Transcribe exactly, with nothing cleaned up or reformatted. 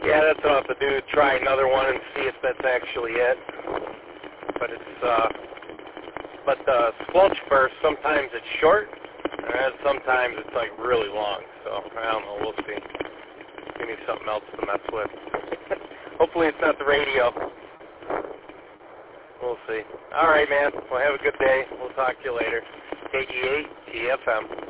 Yeah, that's what I'll have to do. Try another one and see if that's actually it. But it's, uh, but the squelch burst, sometimes it's short, and sometimes it's like really long. So I don't know. We'll see. Give me something else to mess with. Hopefully it's not the radio. We'll see. All right, man. Well, have a good day. We'll talk to you later. K G eight T F M.